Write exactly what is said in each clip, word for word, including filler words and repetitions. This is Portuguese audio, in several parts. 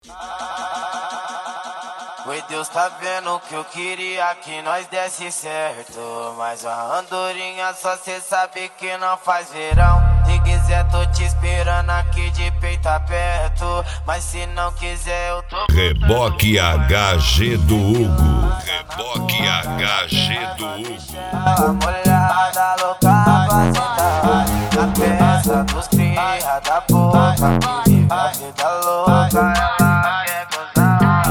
Oi, Deus tá vendo que eu queria que nós desse certo, mas a andorinha só cê sabe que não faz verão. Se quiser tô te esperando aqui de peito aberto, mas se não quiser eu tô... Reboque H G do Hugo. Reboque H G do Hugo. A mulherada louca pra sentar na peça dos cria da boca, que vive a vida louca, ela quer gozar.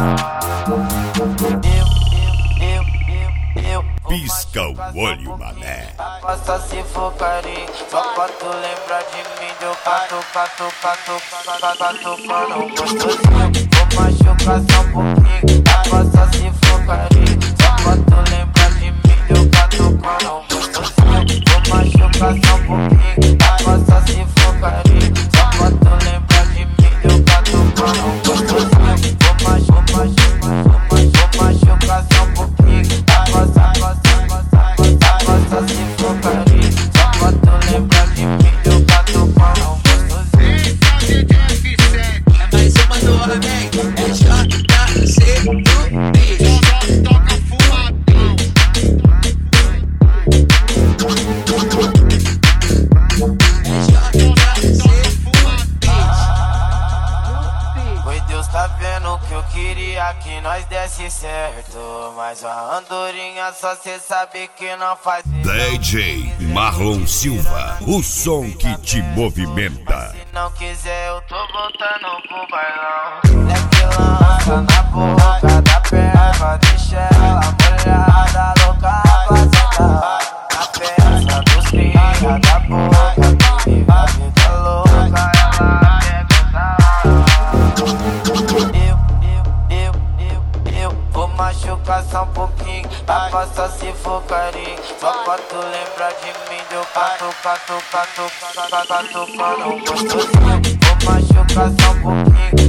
Eu, eu, eu, eu Pisca o olho, mané. Passa se for carinho, só pra tu lembrar de mim. Deu cato, cato, cato, cato, cato, mano, gostosinho. Vou machucar só um pouquinho. Passa se for carinho, só pra tu lembrar de mim. Deu cato, mano, gostosinho. Vou machucar só um pouquinho. Passa se for carinho, só pra tu lembrar de mim. Deu cato, mano, gostosinho. Vou machucar, vou machucar só um pouquinho. Passa, passa, passa, passa se for carinho, só pra tu lembrar de mim. Deu cato, mano, gostosinho. É mais uma do Amém, é J C do bicho. Toca fumadão. É J C Oi, Deus tá vendo que eu queria que nós desse certo, mas a andorinha só cê sabe que não faz verão. D J Marlon Silva, o som que te movimenta. Se não quiser eu tô voltando pro bailão. Leque lança na boca da perna, deixa ela molhada, louca pra sentar na peça dos cria da boca, que vive a vida louca, ela quer gozar. Eu, eu, eu, eu, eu vou machucar só um pouquinho. Vai passar se for carinho, só pra tu lembrar de mim. Deu cato, cato, cato, cato, cato, mano, gostosinho. Vou machucar só um pouquinho.